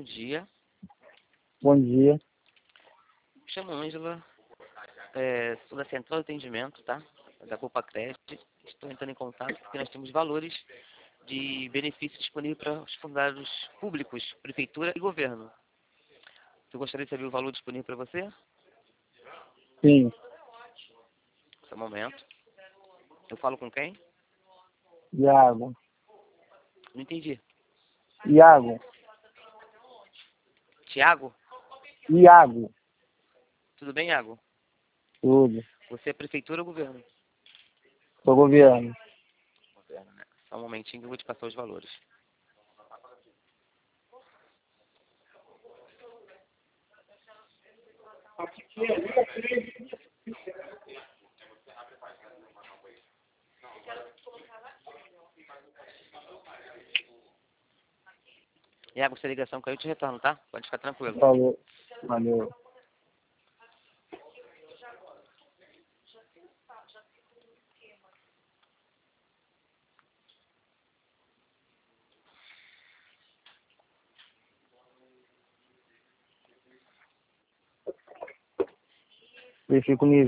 dia. Bom dia. Me chamo Ângela, sou da Central de Atendimento, tá? Da Copa Crédito. Estou entrando em contato porque nós temos valores de benefício disponível para os funcionários públicos, prefeitura e governo. Tu gostaria de saber o valor disponível para você? Sim. Só um momento. Eu falo com quem? Iago. Não entendi. Iago. Tiago? Iago. Tudo bem, Iago? Tudo. Você é prefeitura ou governo? Sou governo. Governo, né? Só um momentinho que eu vou te passar os valores. Iago, se a ligação caiu, eu te retorno, tá? Pode ficar tranquilo. Falou. Valeu. Deixa comigo.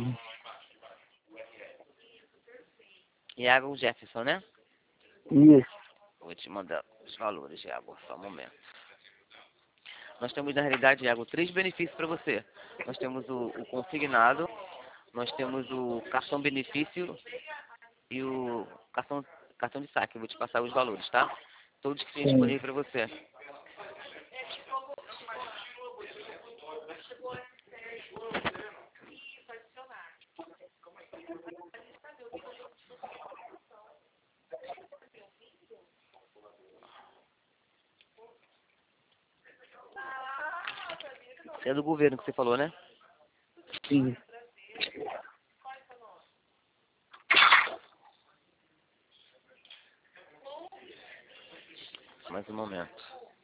Iago Jefferson, né? Isso. Vou te mandar os valores, Iago. Só um momento. Nós temos, na realidade, Iago, 3 benefícios para você. Nós temos o consignado, nós temos o cartão benefício e o cartão de saque. Eu vou te passar os valores, tá? Todos que têm Sim. disponível para você. Você é do governo que você falou, né? Sim. Mais um momento.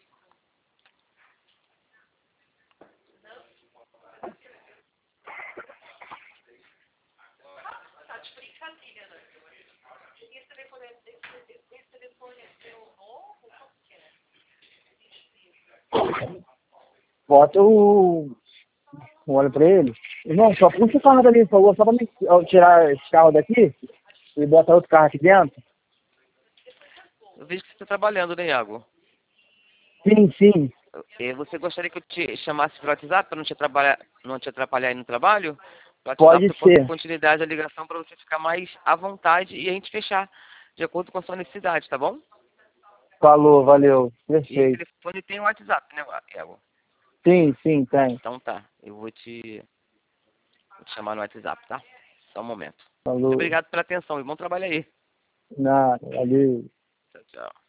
Bota o óleo pra ele. Irmão, só puxa o carro dali, por favor, só pra me tirar esse carro daqui e botar outro carro aqui dentro. Eu vejo que você está trabalhando, né, Iago? Sim, sim. Você gostaria que eu te chamasse pelo WhatsApp para não te atrapalhar aí no trabalho? Pelo WhatsApp Pode eu posso dar ser. continuidade à ligação para você ficar mais à vontade e a gente fechar de acordo com a sua necessidade, tá bom? Falou, valeu. E esse Perfeito. telefone tem o WhatsApp, né, Iago? Sim, sim, tem. Então tá, eu vou te chamar no WhatsApp, tá? Só um momento. Muito Falou. obrigado pela atenção e bom trabalho aí. Nada, valeu. Tchau, tchau.